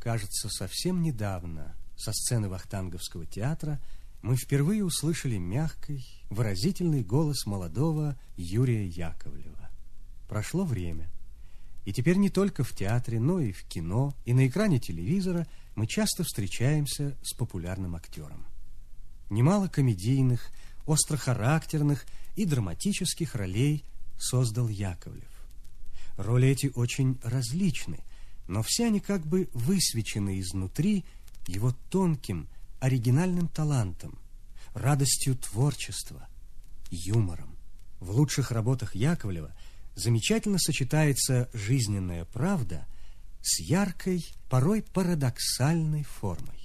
Кажется, совсем недавно со сцены Вахтанговского театра мы впервые услышали мягкий, выразительный голос молодого Юрия Яковлева. Прошло время, и теперь не только в театре, но и в кино, и на экране телевизора мы часто встречаемся с популярным актером. Немало комедийных, острохарактерных и драматических ролей создал Яковлев. Роли эти очень различны, но все они как бы высвечены изнутри его тонким, оригинальным талантом, радостью творчества, юмором. В лучших работах Яковлева замечательно сочетается жизненная правда с яркой, порой парадоксальной формой.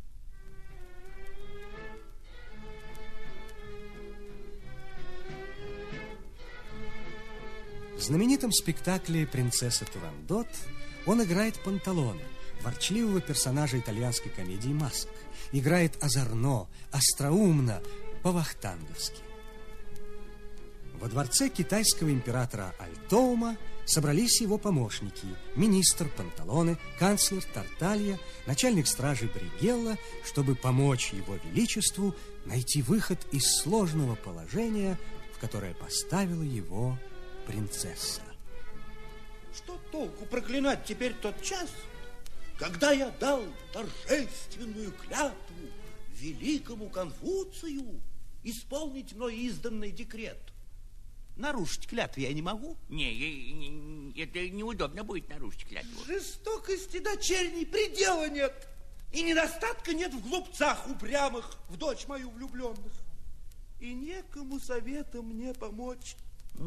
В знаменитом спектакле «Принцесса Турандот» он играет Панталоне, ворчливого персонажа итальянской комедии «Масок». Играет озорно, остроумно, по-вахтанговски. Во дворце китайского императора Альтоума собрались его помощники: министр Панталоне, канцлер Тарталья, начальник стражи Бригелла, чтобы помочь его величеству найти выход из сложного положения, в которое поставила его принцесса. Что толку проклинать теперь тот час, когда я дал торжественную клятву великому Конфуцию исполнить мной изданный декрет? Нарушить клятву я не могу. Это неудобно будет нарушить клятву. Жестокости дочерней предела нет. И недостатка нет в глупцах упрямых, в дочь мою влюбленных. И некому советом мне помочь.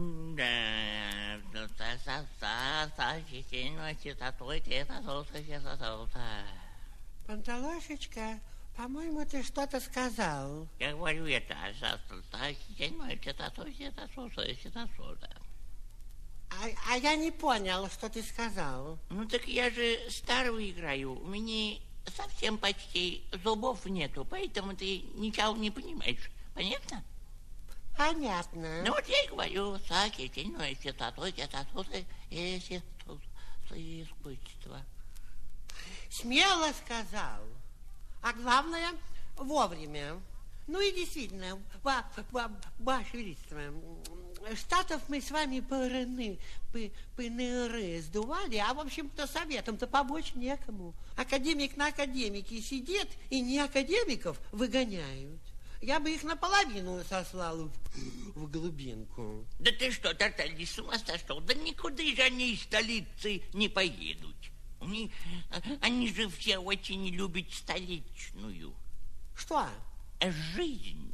Панталошечка, по-моему, ты что-то сказал. Я говорю это. А я не понял, что ты сказал. Ну так я же старого играю. У меня совсем почти зубов нету, поэтому ты ничего не понимаешь. Понятно? Понятно. Ну вот я и говорю, искусство. Смело сказал. А главное, вовремя. Ну и действительно, Ваше Величество, Штатов мы с вами пыныры сдували, а в общем-то советом-то помочь некому. Академик на академике сидит, и не академиков выгоняют. Я бы их наполовину сослал в глубинку. Да ты что, Тарталья, с ума сошел? Да никуда же они из столицы не поедут. Они же все очень любят столичную. Что? Жизнь.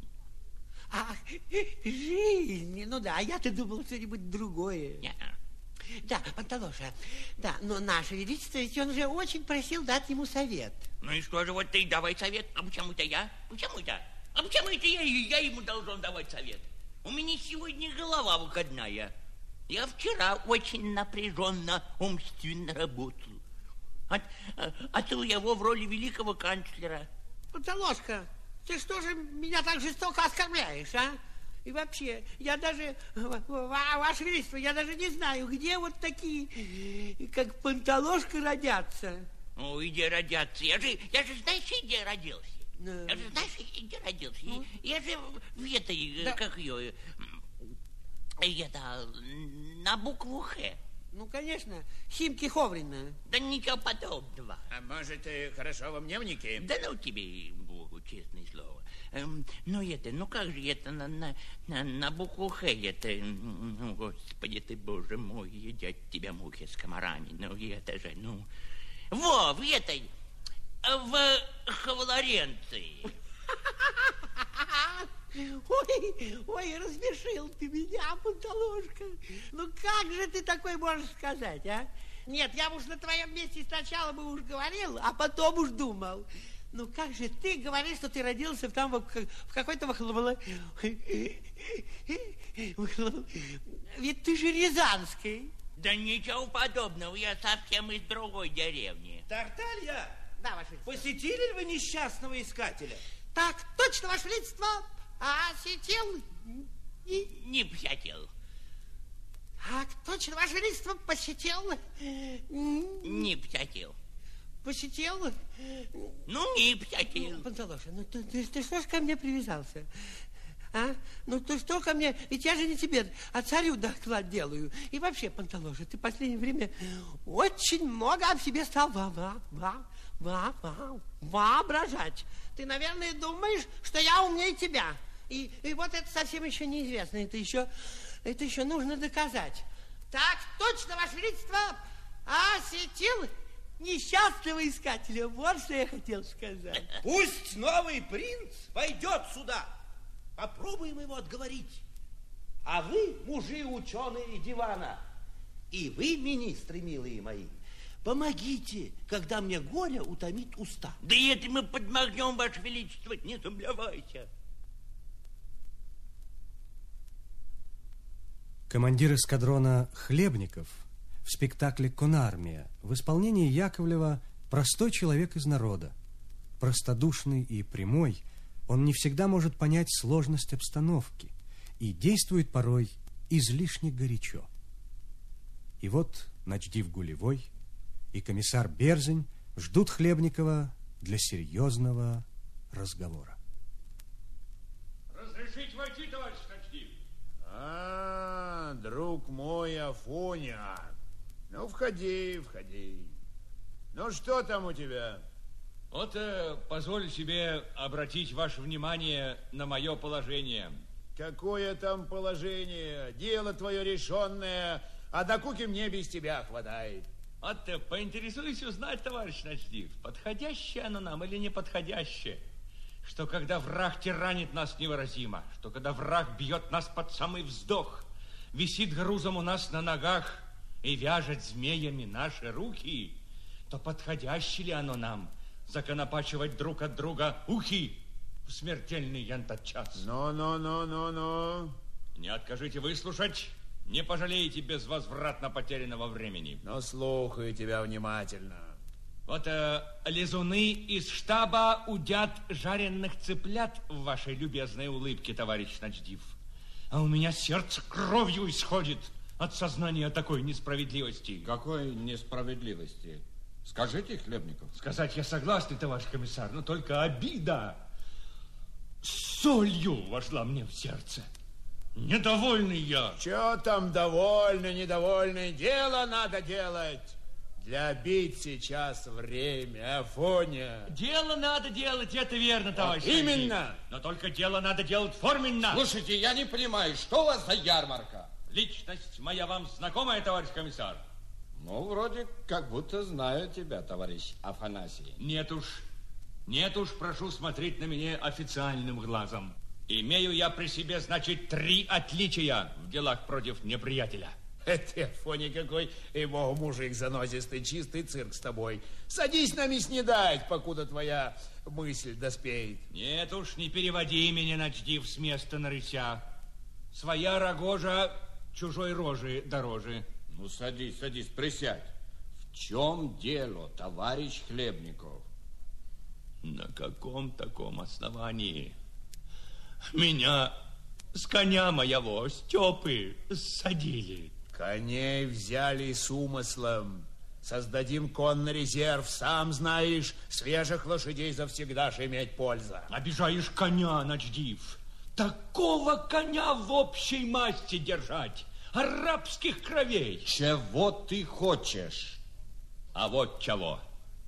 Жизнь. Ну да, а я-то думал что-нибудь другое. Да, Панталоша, да, но наше величество, ведь он же очень просил дать ему совет. Ну и что же, вот ты давай совет. А почему это я? Почему это? А почему это я ему должен давать совет? У меня сегодня голова выходная. Я вчера очень напряженно, умственно работал. Отцел его в роли великого канцлера. Панталошка, ты что же меня так жестоко оскорбляешь, а? И вообще, я даже, Ваше Величество, я даже не знаю, где вот такие, как Панталошка, родятся. Ну, где родятся? Я же знаешь, где родился? Я же, знаешь, где родился? Я же в этой, да. Как ее, это, на букву «Х». Ну, конечно, Химки Ховрина. Да ничего подобного. А может, хорошо во мневнике? Да ну тебе, Богу, честное слово. Ну, это, ну как же это на букву «Х» это, ну, Господи ты, Боже мой, едят тебя мухи с комарами. Ну, это же, ну... Во, в этой... В Хваларенции. Ой, рассмешил ты меня, Панталошка. Ну как же ты такой можешь сказать, а? Нет, я уж на твоем месте сначала бы уж говорил, а потом уж думал. Ну как же ты говоришь, что ты родился там в какой-то Ведь ты же Рязанский. Да ничего подобного, я совсем из другой деревни. Тарталья? Да, Ваше Величество. Посетили ли вы несчастного искателя? Так, точно, Ваше Величество. А сетел? Не посетил. Так, точно, Ваше Величество, посетил? Не посетил. посетил? Ну, не посетил. Панталоша, ну ты что ж ко мне привязался? А? Ну, ты что ко мне? Ведь я же не тебе, а царю доклад делаю. И вообще, Панталоша, ты в последнее время очень много об себе стал воображать. Ты, наверное, думаешь, что я умнее тебя. И вот это совсем еще неизвестно. Это еще нужно доказать. Так точно, Ваше Величество, осветил несчастного искателя. Вот что я хотел сказать. Пусть новый принц войдет сюда. Попробуем его отговорить. А вы, мужи ученые дивана, и вы, министры, милые мои, помогите, когда мне горе утомит уста. Да это мы подмахнем, Ваше Величество, не сомневайся. Командир эскадрона Хлебников в спектакле «Конармия» в исполнении Яковлева простой человек из народа. Простодушный и прямой, он не всегда может понять сложность обстановки и действует порой излишне горячо. И вот Начдив Гулевой и комиссар Берзень ждут Хлебникова для серьезного разговора. Разрешите войти, товарищ Начдив? Друг мой Афоня. Ну, входи. Ну, что там у тебя? Вот позволю себе обратить ваше внимание на мое положение. Какое там положение? Дело твое решенное, а докуки мне без тебя хватает. Вот поинтересуюсь узнать, товарищ Начдив, подходящее оно нам или неподходящее? Что когда враг тиранит нас невыразимо, что когда враг бьет нас под самый вздох, висит грузом у нас на ногах и вяжет змеями наши руки, то подходяще ли оно нам законопачивать друг от друга ухи в смертельный янтот час? Ну. Не откажите выслушать, не пожалеете безвозвратно потерянного времени. Но слухаю тебя внимательно. Вот лизуны из штаба удят жареных цыплят в вашей любезной улыбке, товарищ Начдив. А у меня сердце кровью исходит от сознания такой несправедливости. Какой несправедливости? Скажите, Хлебников. Сказать я согласен, товарищ комиссар, но только обида солью вошла мне в сердце. Недовольный я. Че там довольный, недовольный? Дело надо делать. Для обид сейчас время, Афоня. Дело надо делать, это верно, товарищ. Именно. Но только дело надо делать форменно. Слушайте, я не понимаю, что у вас за ярмарка? Личность моя вам знакомая, товарищ комиссар? Ну, вроде как будто знаю тебя, товарищ Афанасий. Нет уж, прошу смотреть на меня официальным глазом. Имею я при себе, значит, 3 отличия в делах против неприятеля. Ты, Афоня, какой, ей-богу, мужик занозистый, чистый цирк с тобой. Садись нами снедать, покуда твоя мысль доспеет. Нет уж, не переводи меня, Начдив, с места на рыся. Своя рогожа чужой рожи дороже. Ну, садись, присядь. В чем дело, товарищ Хлебников? На каком таком основании? Меня с коня моего, Степы, ссадили. Коней взяли с умыслом. Создадим конный резерв. Сам знаешь, свежих лошадей завсегда ж иметь польза. Обижаешь коня, Начдив. Такого коня в общей масти держать. Арабских кровей. Чего ты хочешь? А вот чего.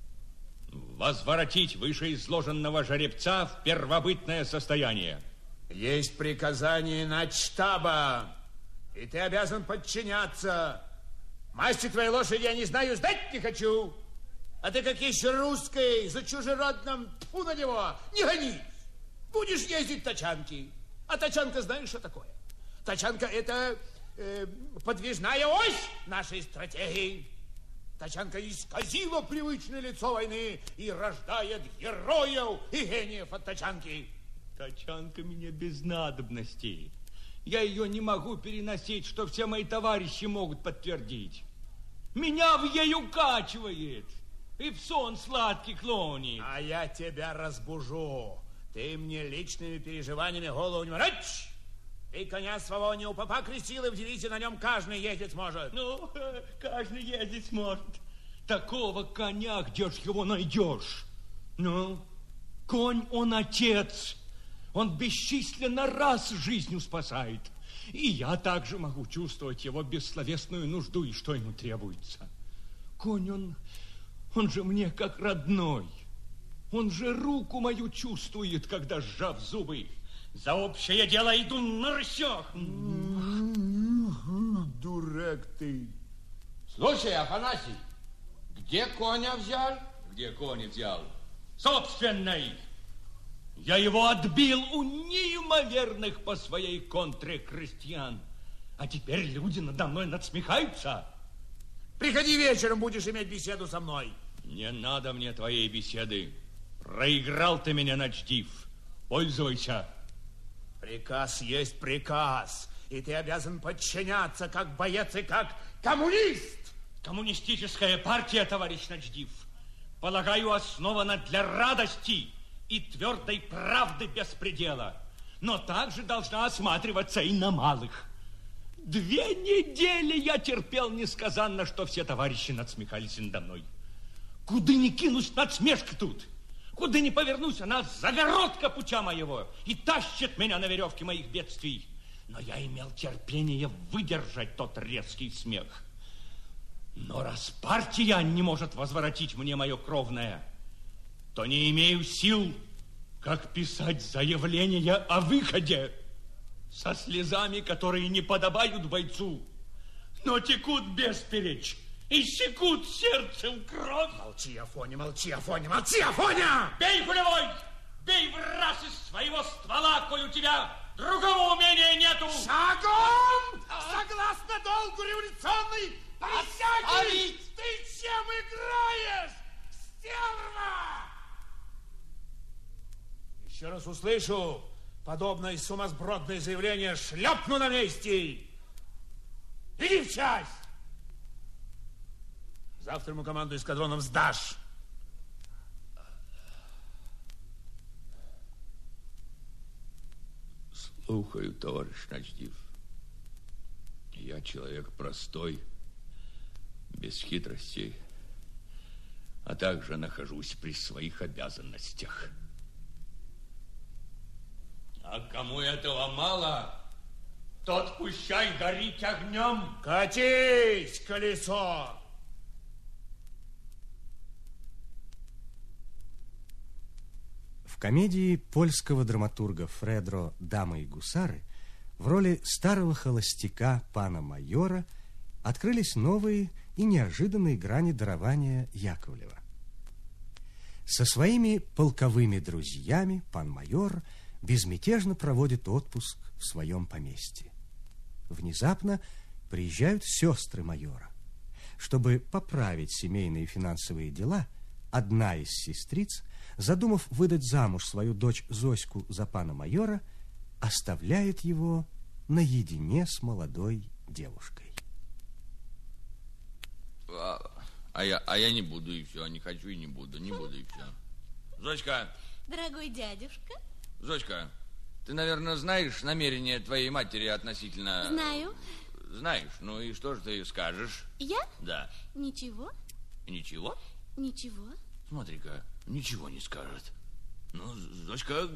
Возвратить вышеизложенного жеребца в первобытное состояние. Есть приказание начштаба, и ты обязан подчиняться. Масти твоей лошади я не знаю, сдать не хочу. А ты как есть русской, за чужеродным, тьфу на него, не гонись. Будешь ездить тачанки. А тачанка знаешь, что такое? Тачанка это подвижная ось нашей стратегии. Тачанка исказила привычное лицо войны и рождает героев и гениев от тачанки. Тачанка меня без надобности. Я ее не могу переносить, что все мои товарищи могут подтвердить. Меня в ей укачивает и в сон сладкий клонит. А я тебя разбужу. Ты мне личными переживаниями голову не морочь. Ты коня своего не у попа крестил, и в дивизии на нем каждый ездить может. Ну, каждый ездить может. Такого коня, где ж его найдешь? Ну, конь, он отец. Он бесчисленно раз жизнью спасает. И я также могу чувствовать его бессловесную нужду и что ему требуется. Конь, он же мне как родной. Он же руку мою чувствует, когда, сжав зубы, за общее дело иду на рысях. Дурак ты. Слушай, Афанасий, где коня взял? Где коня взял? Собственной. Я его отбил у неимоверных по своей контре крестьян. А теперь люди надо мной надсмехаются. Приходи вечером, будешь иметь беседу со мной. Не надо мне твоей беседы. Проиграл ты меня, начдив. Пользуйся. Приказ есть приказ, и ты обязан подчиняться, как боец и как коммунист. Коммунистическая партия, товарищ начдив, полагаю, основана для радости и твердой правды без предела, но также должна осматриваться и на малых. 2 недели я терпел несказанно, что все товарищи надсмехались надо мной. Куда ни кинусь, надсмешка тут. Куда ни повернусь, она загородка путя моего и тащит меня на веревке моих бедствий. Но я имел терпение выдержать тот резкий смех. Но раз партия не может возвратить мне мое кровное, то не имею сил, как писать заявление о выходе со слезами, которые не подобают бойцу, но текут бесперечь и секут сердцем кровь. Молчи, Афоня, молчи, Афоня, молчи, Афоня! Бей, пулевой! Бей в раз из своего ствола, коль у тебя другого умения нету! Шагом! Согласно долгу революционной присяги! Ты чем играешь, стерва? Еще раз услышу подобное сумасбродное заявление, шлепну на месте. Иди в часть! Завтра ему команду эскадроном сдашь. Слухаю, товарищ начдив. Я человек простой, без хитростей, а также нахожусь при своих обязанностях. А кому этого мало, тот пущай горит огнем. Катись, колесо! В комедии польского драматурга Фредро «Дамы и гусары» в роли старого холостяка пана майора открылись новые и неожиданные грани дарования Яковлева. Со своими полковыми друзьями пан майор безмятежно проводит отпуск в своем поместье. Внезапно приезжают сестры майора. Чтобы поправить семейные и финансовые дела, одна из сестриц, задумав выдать замуж свою дочь Зоську за пана майора, оставляет его наедине с молодой девушкой. А я не буду, и все. Не хочу, и не буду. Не буду, и все. Зоська! Дорогой дядюшка. Зоська, ты, наверное, знаешь намерение твоей матери относительно... Знаю. Знаешь? Ну и что же ты скажешь? Я? Да. Ничего. Ничего? Ничего. Смотри-ка, ничего не скажет. Ну, Зоська,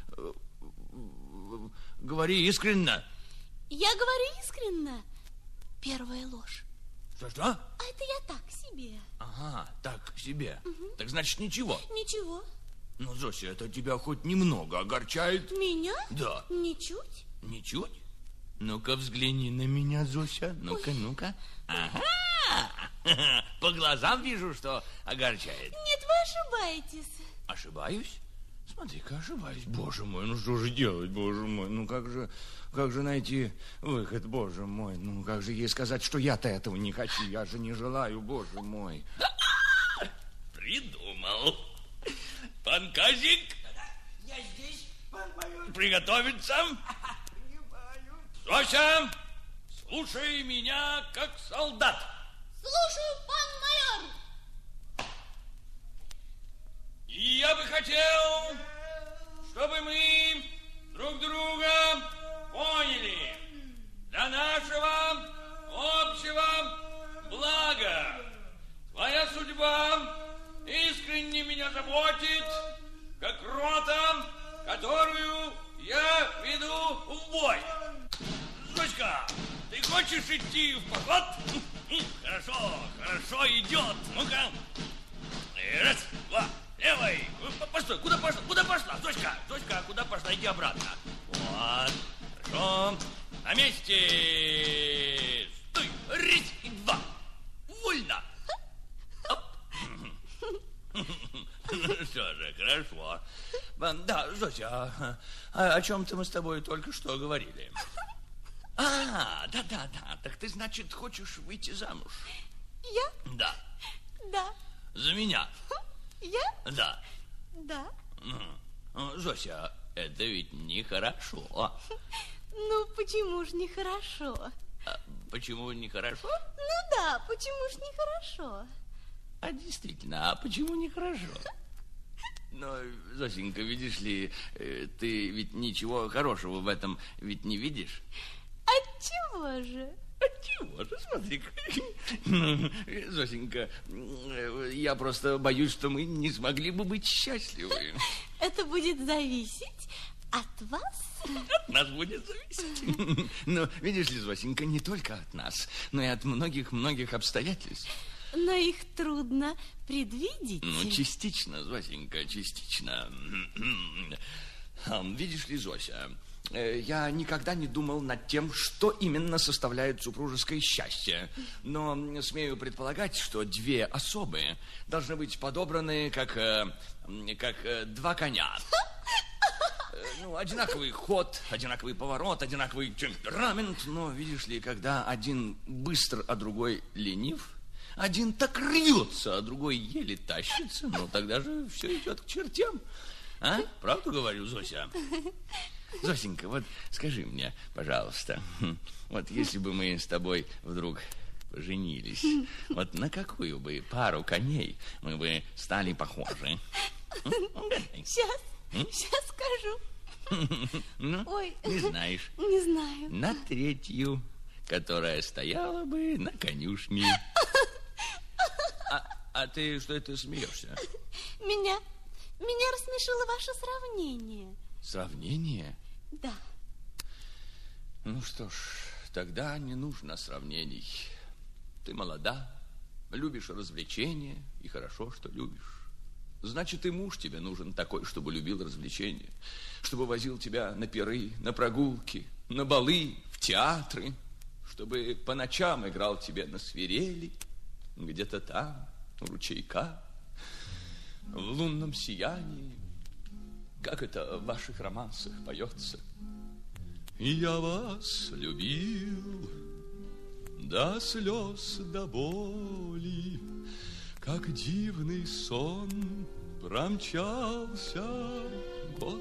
говори искренне. Я говорю искренне. Первая ложь. Что? А это я так себе. Ага, так себе. Угу. Так значит, ничего. Ничего. Ну, Зося, это тебя хоть немного огорчает? Меня? Да. Ничуть. Ничуть? Ну-ка, взгляни на меня, Зося. Ну-ка, ну-ка. Ага. По глазам вижу, что огорчает. Нет, вы ошибаетесь. Ошибаюсь? Смотри-ка, ошибаюсь. Боже мой, ну что же делать, боже мой? Ну как же найти выход, боже мой? Ну как же ей сказать, что я-то этого не хочу? Я же не желаю, боже мой. Придумал. Пан Казик. Я здесь, пан майор. Приготовиться. Зося, слушай меня как солдат. Слушаю, пан майор. И я бы хотел, чтобы мы друг друга поняли. Для нашего общего блага. Твоя судьба хорошо идет. Ну-ка. Раз, два, левой. Постой, куда пошла? Куда пошла? Зоська, Зоська, куда пошла? Иди обратно. Вот, хорошо. На месте. Стой, раз и два. Вольно. Оп. Что же, хорошо. Да, Зося, о чем-то мы с тобой только что говорили. Да. Так ты, значит, хочешь выйти замуж? Я? Да. Да. За меня? Я? Да. Да. Зося, это ведь нехорошо. Ну, почему ж нехорошо? Почему нехорошо? Ну да, почему ж нехорошо? А действительно, а почему нехорошо? Но, Зосенька, видишь ли, ты ведь ничего хорошего в этом ведь не видишь. Отчего же? Отчего же, смотри-ка. Зосенька, я просто боюсь, что мы не смогли бы быть счастливы. Это будет зависеть от вас? От нас будет зависеть. Но, видишь ли, Зосенька, не только от нас, но и от многих-многих обстоятельств. Но их трудно предвидеть. Ну, частично, Зосенька, частично. Видишь ли, Зося, я никогда не думал над тем, что именно составляет супружеское счастье. Но смею предполагать, что две особы должны быть подобраны как два коня. Ну, одинаковый ход, одинаковый поворот, одинаковый темперамент. Но, видишь ли, когда один быстр, а другой ленив, один так рвется, а другой еле тащится, ну, тогда же все идет к чертям. А? Правду говорю, Зося? Зосенька, вот скажи мне, пожалуйста, вот если бы мы с тобой вдруг поженились, вот на какую бы пару коней мы бы стали похожи? Сейчас скажу. Ну, Ой. не знаешь. Не знаю. На третью, которая стояла бы на конюшне. А ты что это смеешься? Меня рассмешило ваше сравнение. Сравнение? Да. Ну что ж, тогда не нужно сравнений. Ты молода, любишь развлечения, и хорошо, что любишь. Значит, и муж тебе нужен такой, чтобы любил развлечения, чтобы возил тебя на пиры, на прогулки, на балы, в театры, чтобы по ночам играл тебе на свирели, где-то там, у ручейка, в лунном сиянии, как это в ваших романсах поется. Я вас любил до слез, до боли, как дивный сон промчался год.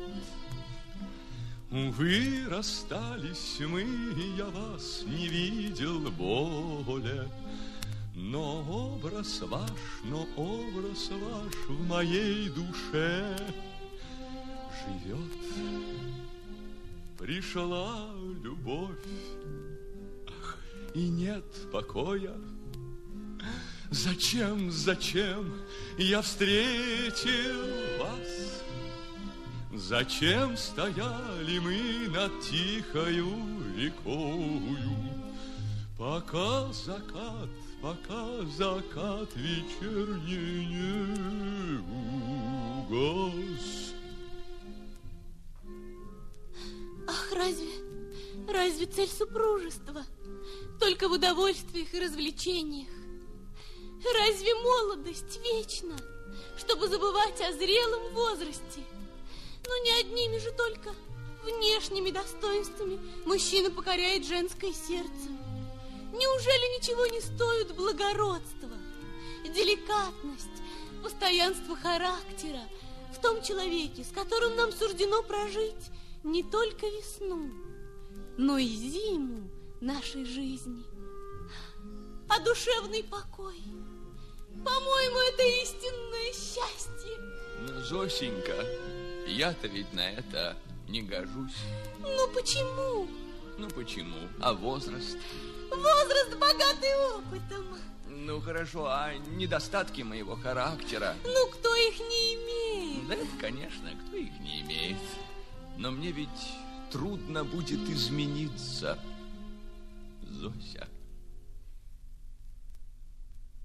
Увы, расстались мы, я вас не видел более, но образ ваш в моей душе живет. Пришла любовь, и нет покоя. Зачем я встретил вас? Зачем стояли мы над тихою рекою? Пока закат вечерний не угас. Ах, разве цель супружества только в удовольствиях и развлечениях? Разве молодость вечна, чтобы забывать о зрелом возрасте? Но не одними же только внешними достоинствами мужчина покоряет женское сердце. Неужели ничего не стоит благородство, деликатность, постоянство характера в том человеке, с которым нам суждено прожить не только весну, но и зиму нашей жизни? А душевный покой, по-моему, это истинное счастье. Ну, Зосенька, я-то ведь на это не гожусь. Ну, почему? Ну, почему? А возраст? Возраст, богатый опытом. Ну, хорошо, а недостатки моего характера? Ну, кто их не имеет? Да, это, конечно, кто их не имеет. Но мне ведь трудно будет измениться, Зося.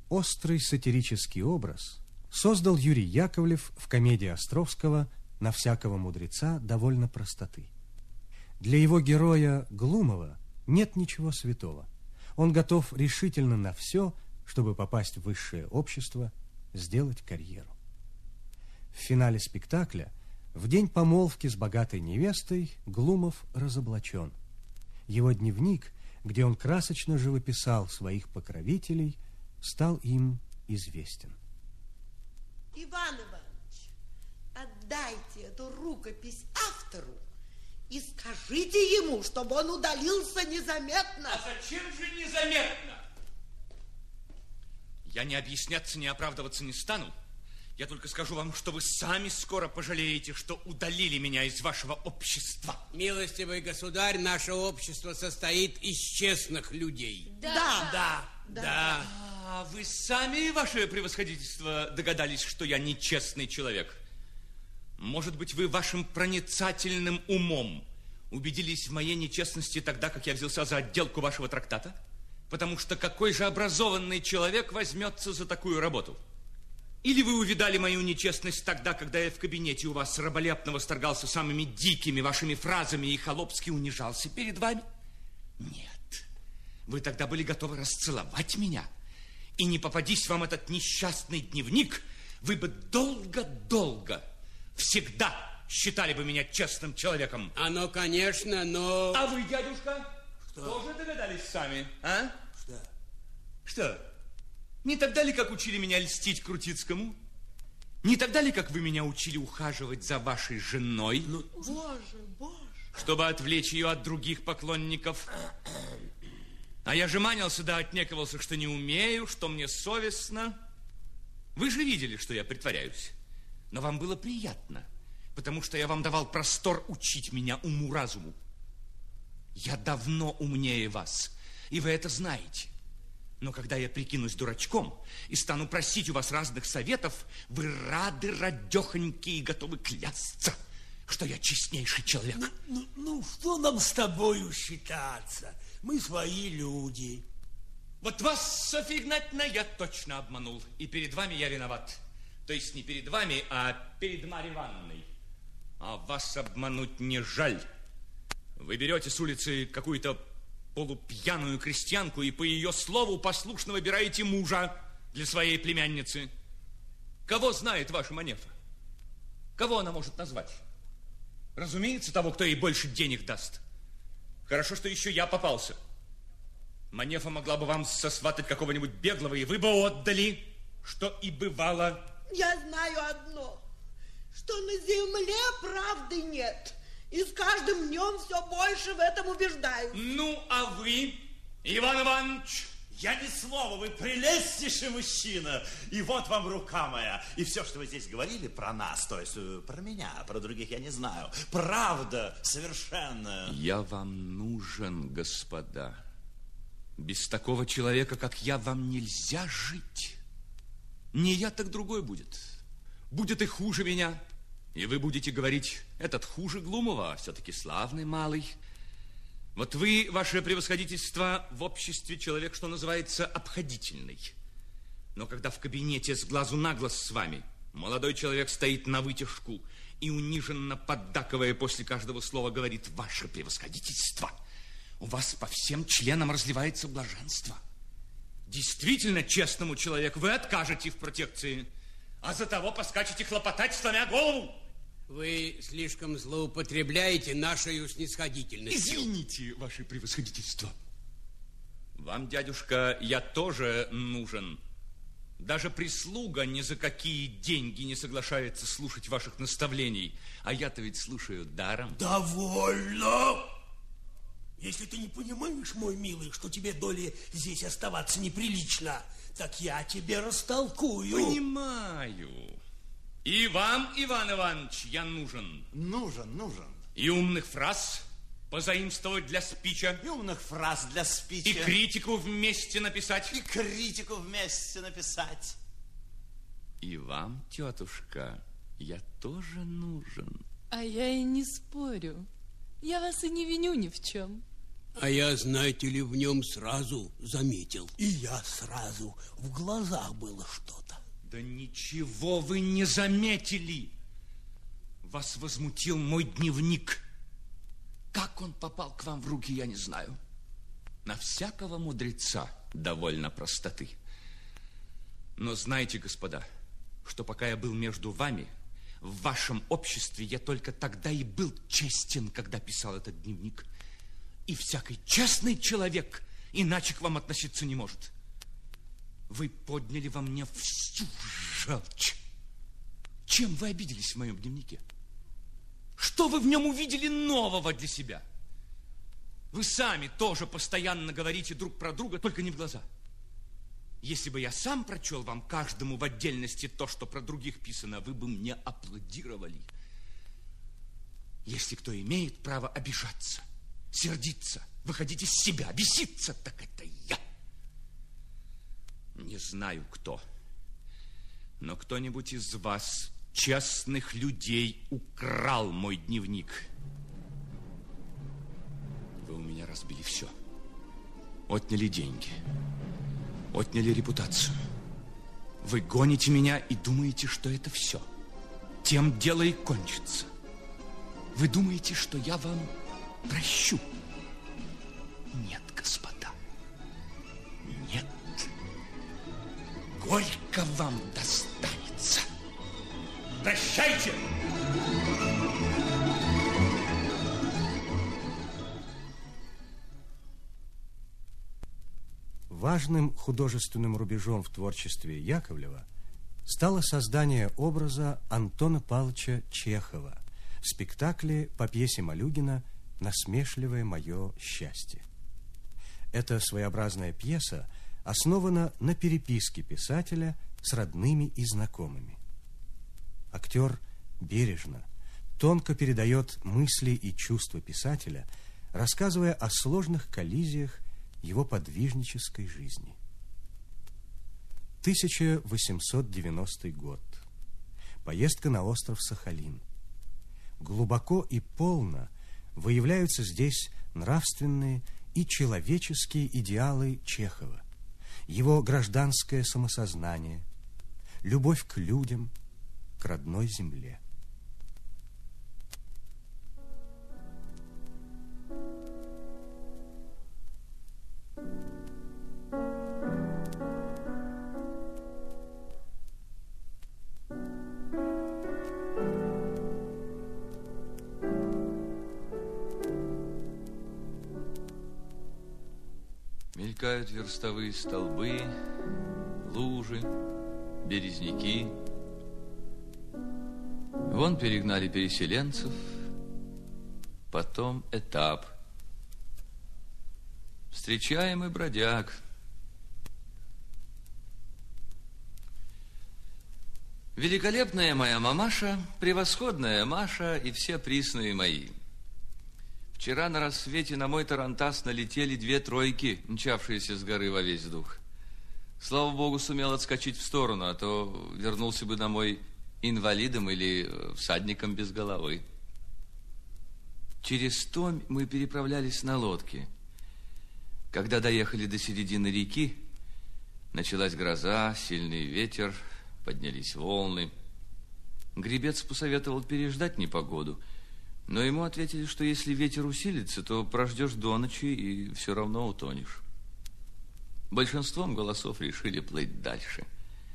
Острый сатирический образ создал Юрий Яковлев в комедии Островского «На всякого мудреца довольно простоты». Для его героя Глумова нет ничего святого. Он готов решительно на все, чтобы попасть в высшее общество, сделать карьеру. В финале спектакля, в день помолвки с богатой невестой, Глумов разоблачен. Его дневник, где он красочно живописал своих покровителей, стал им известен. Иван Иванович, отдайте эту рукопись автору и скажите ему, чтобы он удалился незаметно. А зачем же незаметно? Я не объясняться, не оправдываться не стану. Я только скажу вам, что вы сами скоро пожалеете, что удалили меня из вашего общества. Милостивый государь, наше общество состоит из честных людей. Да. А вы сами, ваше превосходительство, догадались, что я нечестный человек? Может быть, вы вашим проницательным умом убедились в моей нечестности тогда, как я взялся за отделку вашего трактата? Потому что какой же образованный человек возьмется за такую работу? Или вы увидали мою нечестность тогда, когда я в кабинете у вас раболепно восторгался самыми дикими вашими фразами и холопски унижался перед вами? Нет. Вы тогда были готовы расцеловать меня. И не попадись вам этот несчастный дневник, вы бы долго-долго всегда считали бы меня честным человеком. Оно, конечно, но... А вы, дядюшка, тоже догадались сами, а? Что? Не тогда ли, как учили меня льстить Крутицкому? Не тогда ли, как вы меня учили ухаживать за вашей женой? Боже. Чтобы отвлечь ее от других поклонников. А я же манился да отнекивался, что не умею, что мне совестно. Вы же видели, что я притворяюсь. Но вам было приятно, потому что я вам давал простор учить меня уму-разуму. Я давно умнее вас, и вы это знаете. Но когда я прикинусь дурачком и стану просить у вас разных советов, вы рады, радехонькие, и готовы клясться, что я честнейший человек. Ну, что нам с тобою считаться? Мы свои люди. Вот вас, Софья Игнатьевна, я точно обманул. И перед вами я виноват. То есть не перед вами, а перед Марьей Ивановной. А вас обмануть не жаль. Вы берете с улицы какую-то полупьяную крестьянку и по ее слову послушно выбираете мужа для своей племянницы. Кого знает ваша Манефа? Кого она может назвать? Разумеется, того, кто ей больше денег даст. Хорошо, что еще я попался. Манефа могла бы вам сосватать какого-нибудь беглого, и вы бы отдали, что и бывало. Я знаю одно, что на земле правды нет. И с каждым днем все больше в этом убеждаюсь. Ну, а вы, Иван Иванович? Я ни слова, вы прелестнейший мужчина. И вот вам рука моя. И все, что вы здесь говорили про нас, то есть про меня, про других я не знаю. Правда, совершенно. Я вам нужен, господа. Без такого человека, как я, вам нельзя жить. Не я, так другой будет. Будет и хуже меня. И вы будете говорить, этот хуже Глумова, а все-таки славный малый. Вот вы, ваше превосходительство, в обществе человек, что называется, обходительный. Но когда в кабинете с глазу на глаз с вами молодой человек стоит на вытяжку и униженно поддакивая после каждого слова говорит «Ваше превосходительство», у вас по всем членам разливается блаженство. Действительно честному человеку вы откажете в протекции, а за того поскачете хлопотать, сломя голову. Вы слишком злоупотребляете нашей снисходительностью. Извините, ваше превосходительство. Вам, дядюшка, я тоже нужен. Даже прислуга ни за какие деньги не соглашается слушать ваших наставлений. А я-то ведь слушаю даром. Довольно! Если ты не понимаешь, мой милый, что тебе доли здесь оставаться неприлично, так я тебе растолкую. Понимаю. И вам, Иван Иванович, я нужен. Нужен. И умных фраз позаимствовать для спича. И умных фраз для спича. И критику вместе написать. И вам, тетушка, я тоже нужен. А я и не спорю. Я вас и не виню ни в чем. А я, знаете ли, в нем сразу заметил. И я сразу. В глазах было что-то. Да ничего вы не заметили. Вас возмутил мой дневник. Как он попал к вам в руки, я не знаю. На всякого мудреца довольно простоты. Но знайте, господа, что пока я был между вами, в вашем обществе, я только тогда и был честен, когда писал этот дневник. И всякий честный человек иначе к вам относиться не может. Вы подняли во мне всю желчь. Чем вы обиделись в моем дневнике? Что вы в нем увидели нового для себя? Вы сами тоже постоянно говорите друг про друга, только не в глаза. Если бы я сам прочел вам каждому в отдельности то, что про других писано, вы бы мне аплодировали. Если кто имеет право обижаться, сердиться, выходить из себя, беситься, так это я. Не знаю, кто, но кто-нибудь из вас, честных людей, украл мой дневник. Вы у меня разбили все. Отняли деньги, отняли репутацию. Вы гоните меня и думаете, что это все. Тем дело и кончится. Вы думаете, что я вам прощу? Нет, господа, нет. Горько вам достанется. Прощайте! Важным художественным рубежом в творчестве Яковлева стало создание образа Антона Павловича Чехова в спектакле по пьесе Малюгина «Насмешливое мое счастье». Эта своеобразная пьеса основана на переписке писателя с родными и знакомыми. Актер бережно, тонко передает мысли и чувства писателя, рассказывая о сложных коллизиях его подвижнической жизни. 1890 год. Поездка на остров Сахалин. Глубоко и полно выявляются здесь нравственные и человеческие идеалы Чехова, его гражданское самосознание, любовь к людям, к родной земле. Мелькают верстовые столбы, лужи, березняки. Вон перегнали переселенцев, потом этап. Встречаемый бродяг. Великолепная моя мамаша, превосходная Маша и все присные мои. Вчера на рассвете на мой тарантас налетели 2 тройки, мчавшиеся с горы во весь дух. Слава богу, сумел отскочить в сторону, а то вернулся бы домой инвалидом или всадником без головы. Через Томь мы переправлялись на лодке. Когда доехали до середины реки, началась гроза, сильный ветер, поднялись волны. Гребец посоветовал переждать непогоду, но ему ответили, что если ветер усилится, то прождешь до ночи и все равно утонешь. Большинством голосов решили плыть дальше.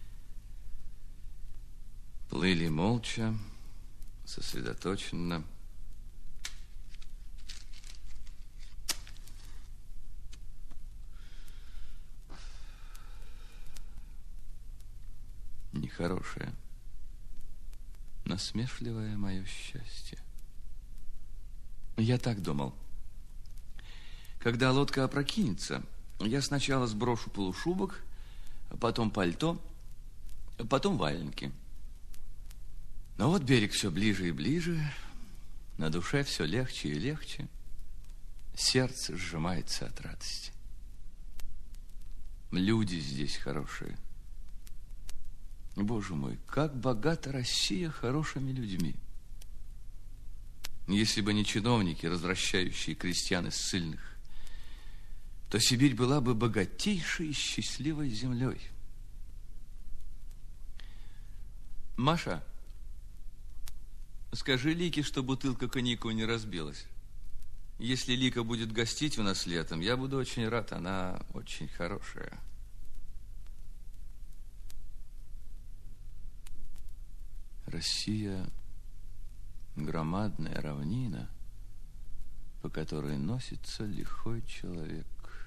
Плыли молча, сосредоточенно. Нехорошее, насмешливое мое счастье. Я так думал. Когда лодка опрокинется, я сначала сброшу полушубок, потом пальто, потом валенки. Но вот берег все ближе и ближе, на душе все легче и легче, сердце сжимается от радости. Люди здесь хорошие. Боже мой, как богата Россия хорошими людьми. Если бы не чиновники, развращающие крестьян из ссыльных, то Сибирь была бы богатейшей и счастливой землей. Маша, скажи Лике, что бутылка коньяку не разбилась. Если Лика будет гостить у нас летом, я буду очень рад, она очень хорошая. Россия – громадная равнина, по которой носится лихой человек.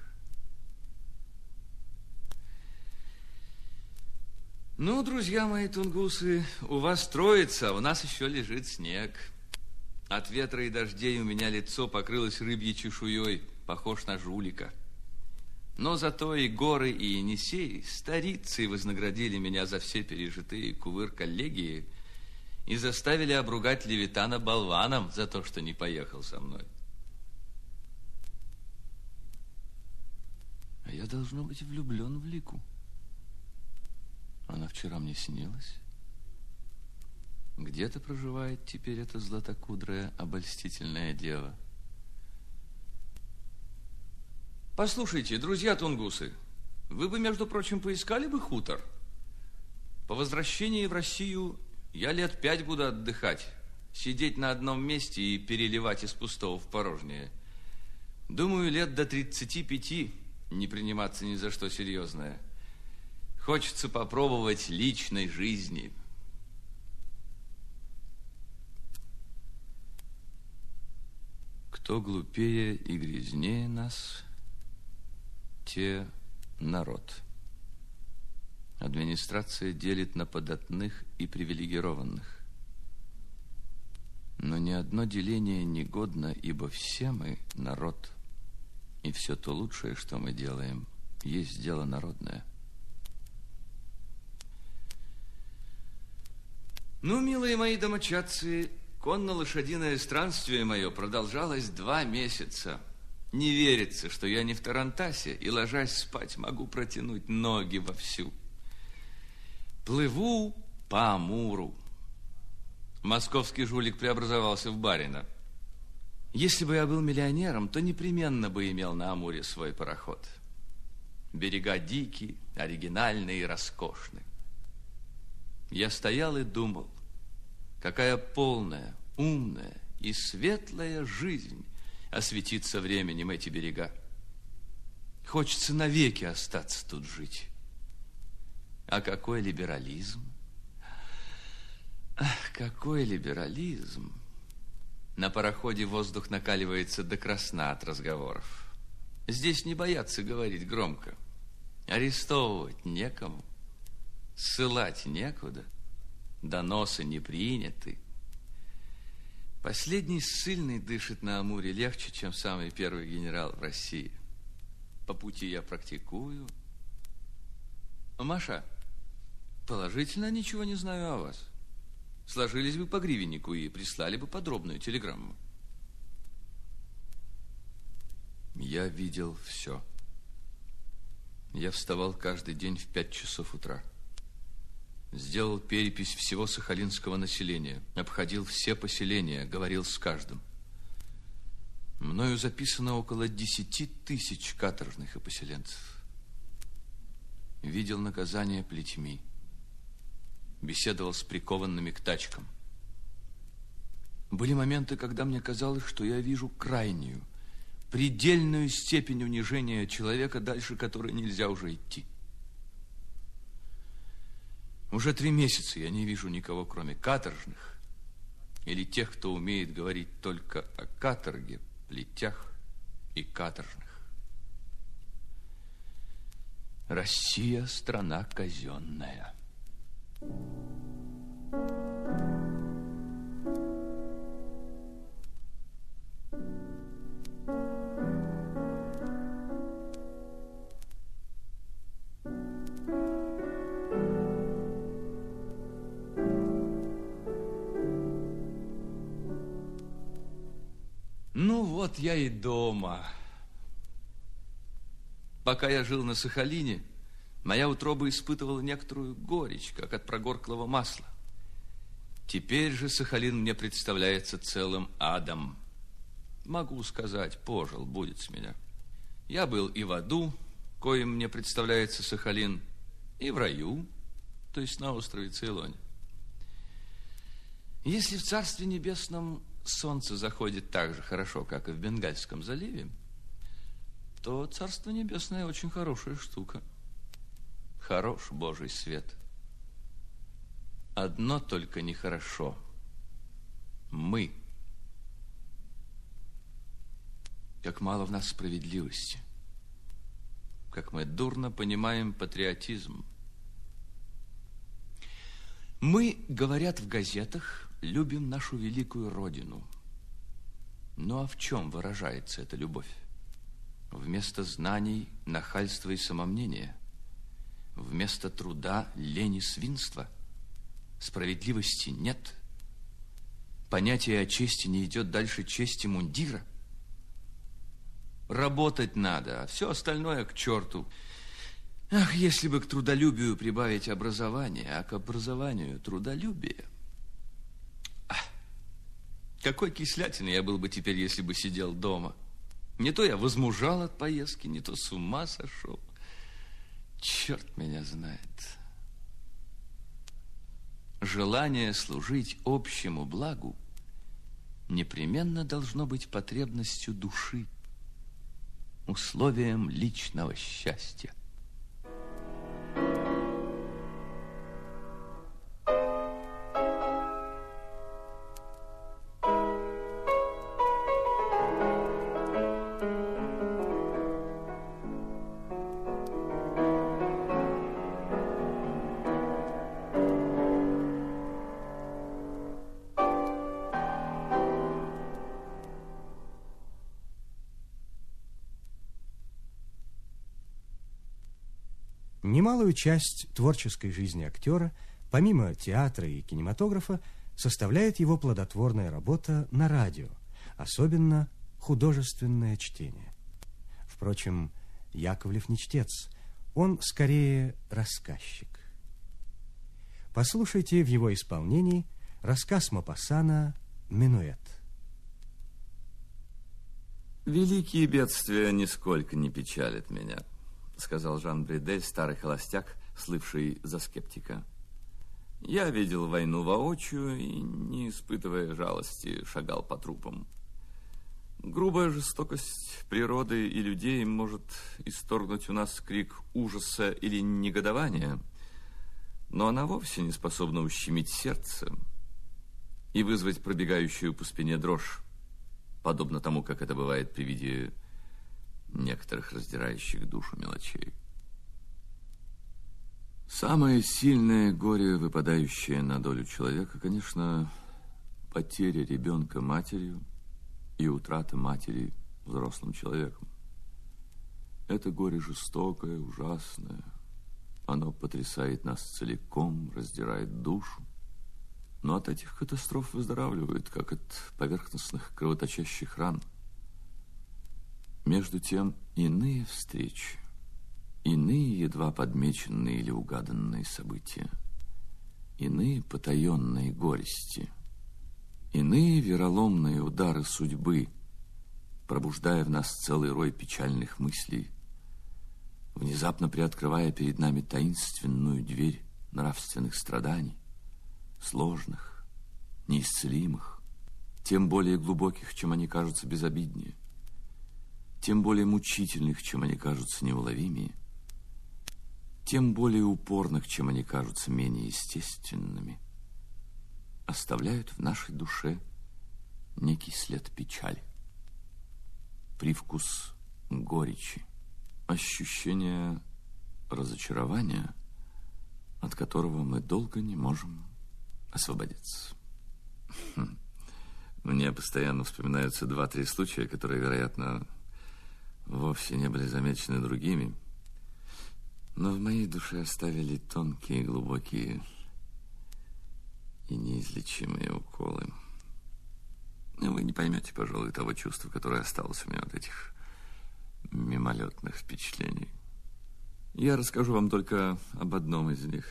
Ну, друзья мои тунгусы, у вас троица, а у нас еще лежит снег. От ветра и дождей у меня лицо покрылось рыбьей чешуей, похож на жулика. Но зато и горы, и Енисей старицей вознаградили меня за все пережитые кувыр-коллегии и заставили обругать Левитана болваном за то, что не поехал со мной. А я, должно быть, влюблен в Лику. Она вчера мне снилась. Где-то проживает теперь эта златокудрая обольстительная дева. Послушайте, друзья тунгусы, вы бы, между прочим, поискали бы хутор. По возвращении в Россию я лет 5 буду отдыхать, сидеть на одном месте и переливать из пустого в порожнее. Думаю, лет до 35 не приниматься ни за что серьезное. Хочется попробовать личной жизни. Кто глупее и грязнее нас, те народ. Администрация делит на податных и привилегированных. Но ни одно деление не годно, ибо все мы народ. И все то лучшее, что мы делаем, есть дело народное. Ну, милые мои домочадцы, конно-лошадиное странствие мое продолжалось 2 месяца. Не верится, что я не в тарантасе, и, ложась спать, могу протянуть ноги вовсю. Плыву по Амуру. Московский жулик преобразовался в барина. Если бы я был миллионером, то непременно бы имел на Амуре свой пароход. Берега дикие, оригинальные и роскошные. Я стоял и думал, какая полная, умная и светлая жизнь осветит со временем эти берега. Хочется навеки остаться тут жить. А какой либерализм? Ах, какой либерализм! На пароходе воздух накаливается до красна от разговоров. Здесь не боятся говорить громко. Арестовывать некому. Ссылать некуда, доносы не приняты. Последний ссыльный дышит на Амуре легче, чем самый первый генерал в России. По пути я практикую. Маша, положительно ничего не знаю о вас. Сложились бы по гривеннику и прислали бы подробную телеграмму. Я видел все. Я вставал каждый день в 5 часов утра. Сделал перепись всего сахалинского населения, обходил все поселения, говорил с каждым. Мною записано около 10 тысяч каторжных и поселенцев. Видел наказание плетьми, беседовал с прикованными к тачкам. Были моменты, когда мне казалось, что я вижу крайнюю, предельную степень унижения человека, дальше которой нельзя уже идти. Уже 3 месяца я не вижу никого, кроме каторжных, или тех, кто умеет говорить только о каторге, плетях и каторжных. Россия – страна казенная. Ну вот я и дома. Пока я жил на Сахалине, моя утроба испытывала некоторую горечь, как от прогорклого масла. Теперь же Сахалин мне представляется целым адом. Могу сказать, пожил будет с меня. Я был и в аду, коим мне представляется Сахалин, и в раю, то есть на острове Цейлоне. Если в Царстве Небесном солнце заходит так же хорошо, как и в Бенгальском заливе, то Царство Небесное очень хорошая штука. Хорош Божий свет. Одно только нехорошо. Мы. Как мало в нас справедливости. Как мы дурно понимаем патриотизм. Мы, говорят в газетах, любим нашу великую Родину. Ну а в чем выражается эта любовь? Вместо знаний – нахальство и самомнение. Вместо труда – лень и свинство. Справедливости нет. Понятие о чести не идет дальше чести мундира. Работать надо, а все остальное к черту. Ах, если бы к трудолюбию прибавить образование, а к образованию трудолюбие. Какой кислятиной я был бы теперь, если бы сидел дома. Не то я возмужал от поездки, не то с ума сошел. Черт меня знает. Желание служить общему благу непременно должно быть потребностью души, условием личного счастья. Немалую часть творческой жизни актера, помимо театра и кинематографа, составляет его плодотворная работа на радио, особенно художественное чтение. Впрочем, Яковлев не чтец, он скорее рассказчик. Послушайте в его исполнении рассказ Мопассана «Минуэт». «Великие бедствия нисколько не печалят меня», сказал Жан Бридель, старый холостяк, слывший за скептика. Я видел войну воочию и, не испытывая жалости, шагал по трупам. Грубая жестокость природы и людей может исторгнуть у нас крик ужаса или негодования, но она вовсе не способна ущемить сердце и вызвать пробегающую по спине дрожь, подобно тому, как это бывает при виде некоторых раздирающих душу мелочей. Самое сильное горе, выпадающее на долю человека, конечно, потеря ребенка матерью и утрата матери взрослым человеком. Это горе жестокое, ужасное. Оно потрясает нас целиком, раздирает душу. Но от этих катастроф выздоравливают, как от поверхностных кровоточащих ран. Между тем, иные встречи, иные едва подмеченные или угаданные события, иные потаенные горести, иные вероломные удары судьбы, пробуждая в нас целый рой печальных мыслей, внезапно приоткрывая перед нами таинственную дверь нравственных страданий, сложных, неисцелимых, тем более глубоких, чем они кажутся безобиднее, тем более мучительных, чем они кажутся неуловимее, тем более упорных, чем они кажутся менее естественными, оставляют в нашей душе некий след печали, привкус горечи, ощущение разочарования, от которого мы долго не можем освободиться. Мне постоянно вспоминаются 2-3 случая, которые, вероятно, вовсе не были замечены другими, но в моей душе оставили тонкие, глубокие и неизлечимые уколы. Вы не поймете, пожалуй, того чувства, которое осталось у меня от этих мимолетных впечатлений. Я расскажу вам только об одном из них.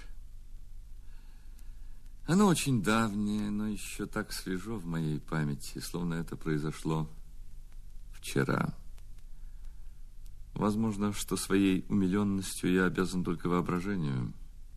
Оно очень давнее, но еще так свежо в моей памяти, словно это произошло вчера. Возможно, что своей умиленностью я обязан только воображению.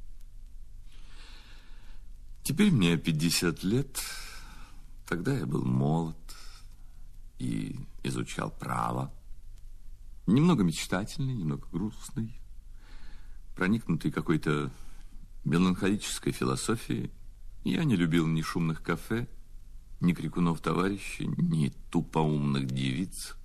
Теперь мне 50 лет. Тогда я был молод и изучал право. Немного мечтательный, немного грустный, проникнутый какой-то меланхолической философией. Я не любил ни шумных кафе, ни крикунов товарищей, ни тупоумных девиц.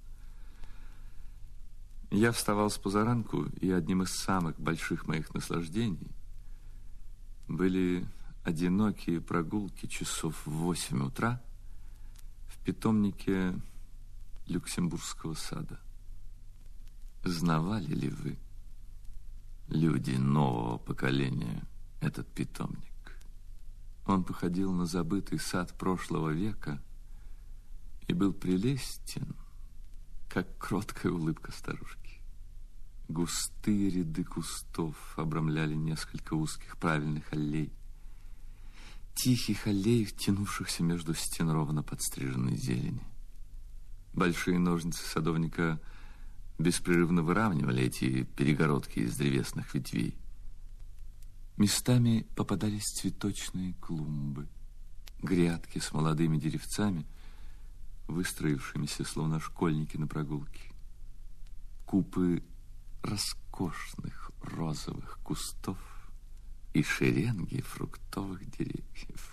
Я вставал с позаранку, и одним из самых больших моих наслаждений были одинокие прогулки часов в 8 утра в питомнике Люксембургского сада. Знавали ли вы, люди нового поколения, этот питомник? Он походил на забытый сад прошлого века и был прелестен, как кроткая улыбка старушки. Густые ряды кустов обрамляли несколько узких правильных аллей, тихих аллей, тянувшихся между стен ровно подстриженной зелени. Большие ножницы садовника беспрерывно выравнивали эти перегородки из древесных ветвей. Местами попадались цветочные клумбы, грядки с молодыми деревцами, выстроившимися словно школьники на прогулке, купы роскошных розовых кустов и шеренги фруктовых деревьев.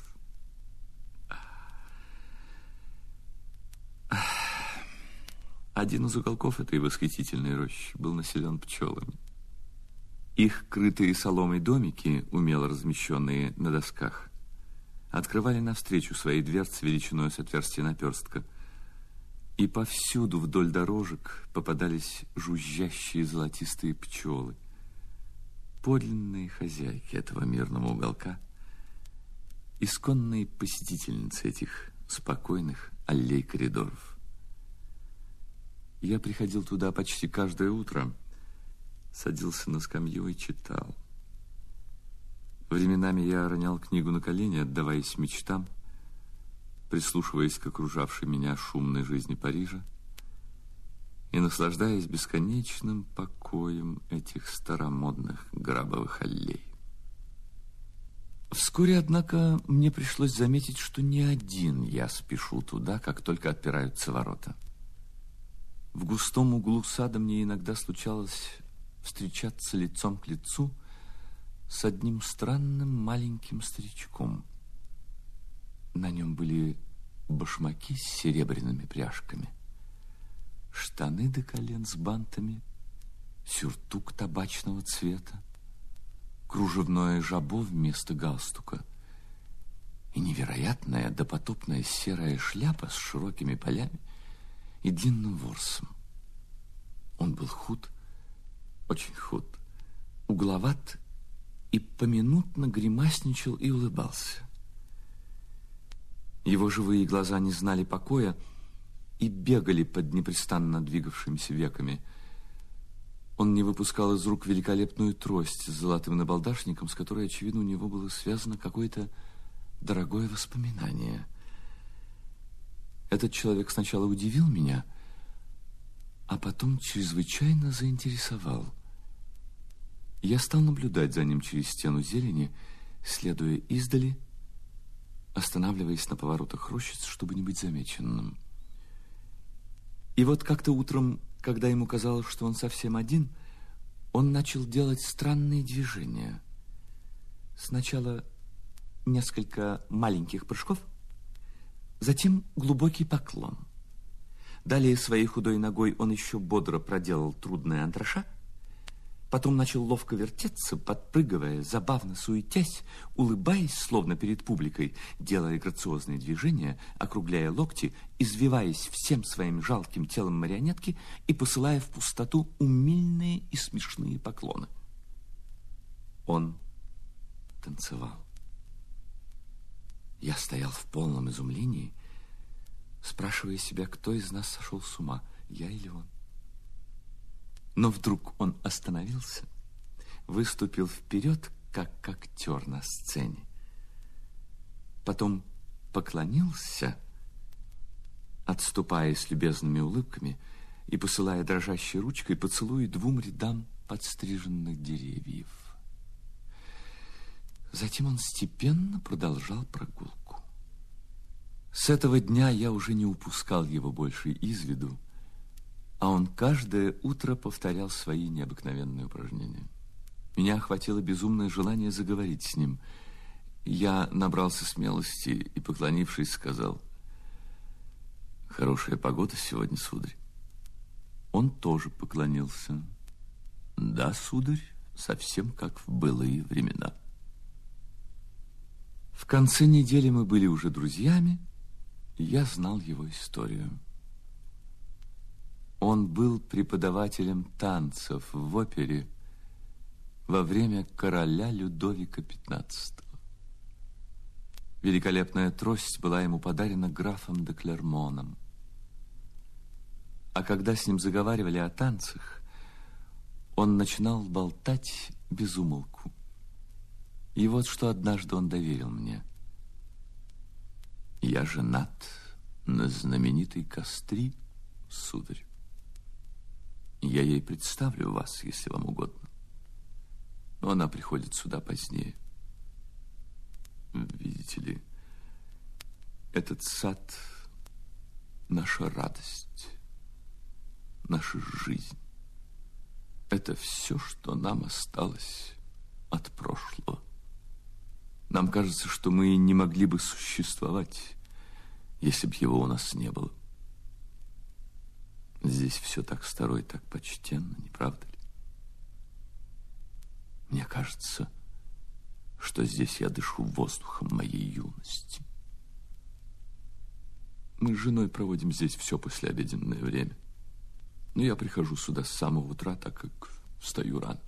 Один из уголков этой восхитительной рощи был населен пчелами. Их крытые соломой домики, умело размещенные на досках, открывали навстречу свои дверцы величиной с отверстия наперстка, и повсюду вдоль дорожек попадались жужжащие золотистые пчелы, подлинные хозяйки этого мирного уголка, исконные посетительницы этих спокойных аллей коридоров. Я приходил туда почти каждое утро, садился на скамью и читал. Временами я ронял книгу на колени, отдаваясь мечтам, прислушиваясь к окружавшей меня шумной жизни Парижа и наслаждаясь бесконечным покоем этих старомодных грабовых аллей. Вскоре, однако, мне пришлось заметить, что не один я спешу туда, как только отпираются ворота. В густом углу сада мне иногда случалось встречаться лицом к лицу с одним странным маленьким старичком. На нем были башмаки с серебряными пряжками, штаны до колен с бантами, сюртук табачного цвета, кружевное жабо вместо галстука и невероятная допотопная серая шляпа с широкими полями и длинным ворсом. Он был худ, очень худ, угловат и поминутно гримасничал и улыбался. Его живые глаза не знали покоя и бегали под непрестанно двигавшимися веками. Он не выпускал из рук великолепную трость с золотым набалдашником, с которой, очевидно, у него было связано какое-то дорогое воспоминание. Этот человек сначала удивил меня, а потом чрезвычайно заинтересовал. Я стал наблюдать за ним через стену зелени, следуя издали, останавливаясь на поворотах рощиц, чтобы не быть замеченным. И вот как-то утром, когда ему казалось, что он совсем один, он начал делать странные движения. Сначала несколько маленьких прыжков, затем глубокий поклон. Далее своей худой ногой он еще бодро проделал трудное антраша, потом начал ловко вертеться, подпрыгивая, забавно суетясь, улыбаясь, словно перед публикой, делая грациозные движения, округляя локти, извиваясь всем своим жалким телом марионетки и посылая в пустоту умильные и смешные поклоны. Он танцевал. Я стоял в полном изумлении, спрашивая себя, кто из нас сошел с ума, я или он. Но вдруг он остановился, выступил вперед, как актер на сцене. Потом поклонился, отступая с любезными улыбками, и посылая дрожащей ручкой поцелуи 2 рядам подстриженных деревьев. Затем он степенно продолжал прогулку. С этого дня я уже не упускал его больше из виду, а он каждое утро повторял свои необыкновенные упражнения. Меня охватило безумное желание заговорить с ним. Я набрался смелости и, поклонившись, сказал: «Хорошая погода сегодня, сударь». Он тоже поклонился. «Да, сударь, совсем как в былые времена». В конце недели мы были уже друзьями, и я знал его историю. Он был преподавателем танцев в опере во время короля Людовика XV. Великолепная трость была ему подарена графом де Клермоном. А когда с ним заговаривали о танцах, он начинал болтать без умолку. И вот что однажды он доверил мне. «Я женат на знаменитой Кастри, сударь. Я ей представлю вас, если вам угодно. Но она приходит сюда позднее. Видите ли, этот сад — наша радость, наша жизнь. Это все, что нам осталось от прошлого. Нам кажется, что мы не могли бы существовать, если бы его у нас не было. Здесь все так старо и так почтенно, не правда ли? Мне кажется, что здесь я дышу воздухом моей юности. Мы с женой проводим здесь все послеобеденное время. Но я прихожу сюда с самого утра, так как встаю рано.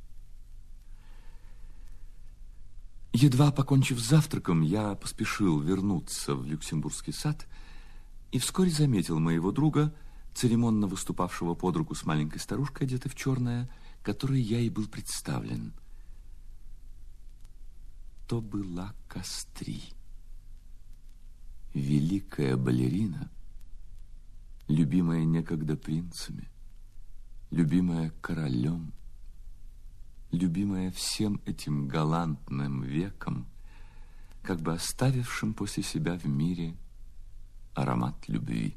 Едва покончив с завтраком, я поспешил вернуться в Люксембургский сад и вскоре заметил моего друга, церемонно выступавшего под руку с маленькой старушкой, одетой в черное, которой я и был представлен. То была Кастри, великая балерина, любимая некогда принцами, любимая королем, любимая всем этим галантным веком, как бы оставившим после себя в мире аромат любви.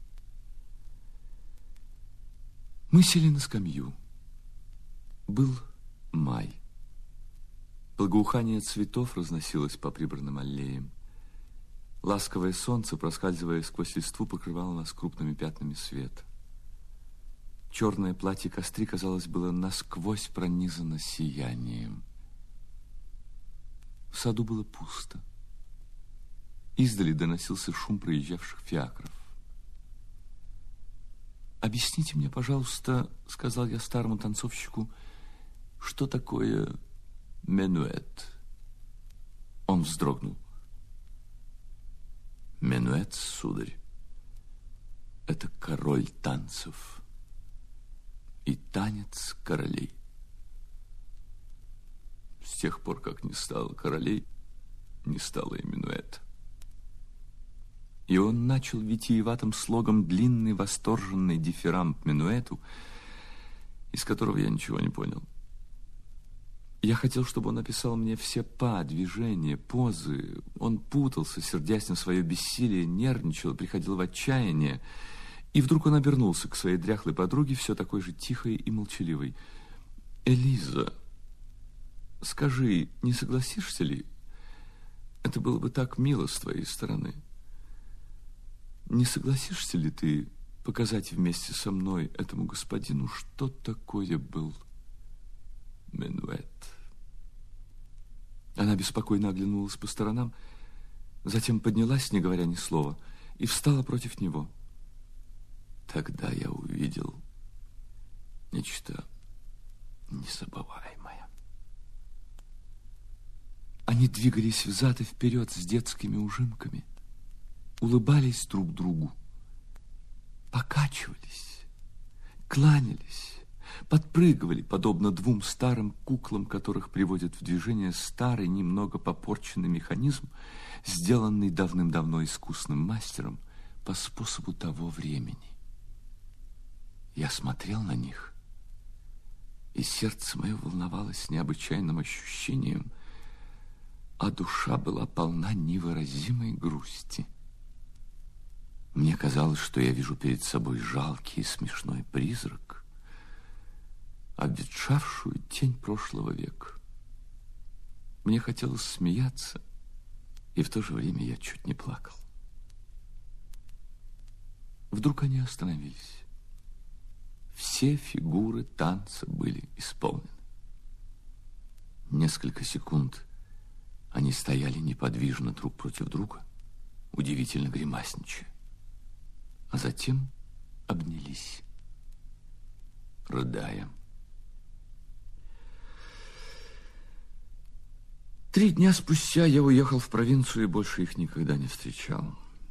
Мы сели на скамью. Был май. Благоухание цветов разносилось по прибранным аллеям. Ласковое солнце, проскальзывая сквозь листву, покрывало нас крупными пятнами света. Черное платье Кастри, казалось, было насквозь пронизано сиянием. В саду было пусто. Издали доносился шум проезжавших фиакров. «Объясните мне, пожалуйста, — сказал я старому танцовщику, — что такое менуэт?» Он вздрогнул. «Менуэт, сударь, это король танцев и танец королей. С тех пор, как не стало королей, не стало и минуэта». И он начал витиеватым слогом длинный восторженный дифирамб минуэту, из которого я ничего не понял. Я хотел, чтобы он описал мне все па, движения, позы. Он путался, сердясь на свое бессилие, нервничал, приходил в отчаяние. И вдруг он обернулся к своей дряхлой подруге, все такой же тихой и молчаливой. «Элиза, скажи, не согласишься ли? Это было бы так мило с твоей стороны. Не согласишься ли ты показать вместе со мной этому господину, что такое был минуэт?» Она беспокойно оглянулась по сторонам, затем поднялась, не говоря ни слова, и встала против него. Тогда я увидел нечто незабываемое. Они двигались взад и вперед с детскими ужимками, улыбались друг другу, покачивались, кланялись, подпрыгивали, подобно 2 старым куклам, которых приводит в движение старый, немного попорченный механизм, сделанный давным-давно искусным мастером по способу того времени. Я смотрел на них, и сердце мое волновалось необычайным ощущением, а душа была полна невыразимой грусти. Мне казалось, что я вижу перед собой жалкий и смешной призрак, обветшавшую тень прошлого века. Мне хотелось смеяться, и в то же время я чуть не плакал. Вдруг они остановились. Все фигуры танца были исполнены. Несколько секунд они стояли неподвижно друг против друга, удивительно гримасничая, а затем обнялись, рыдая. 3 дня спустя я уехал в провинцию и больше их никогда не встречал.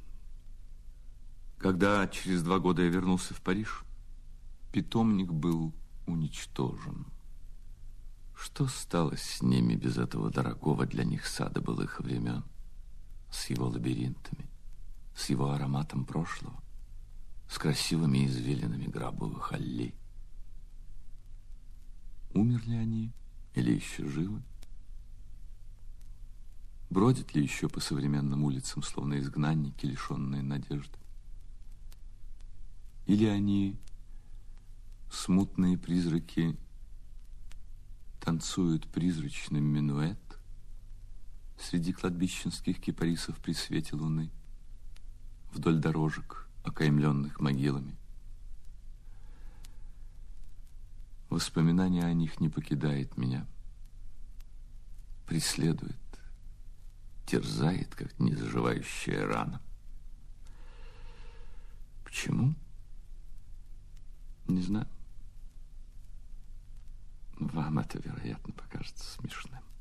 Когда через 2 года я вернулся в Париж, питомник был уничтожен. Что стало с ними без этого дорогого для них сада былых времен, с его лабиринтами, с его ароматом прошлого, с красивыми извилинами гробовых аллей? Умерли они или еще живы? Бродят ли еще по современным улицам, словно изгнанники, лишенные надежды? Или они, смутные призраки, танцуют призрачный минуэт среди кладбищенских кипарисов при свете луны, вдоль дорожек, окаймленных могилами? Воспоминание о них не покидает меня, преследует, терзает, как незаживающая рана. Почему? Не знаю. Вам это, вероятно, покажется смешным.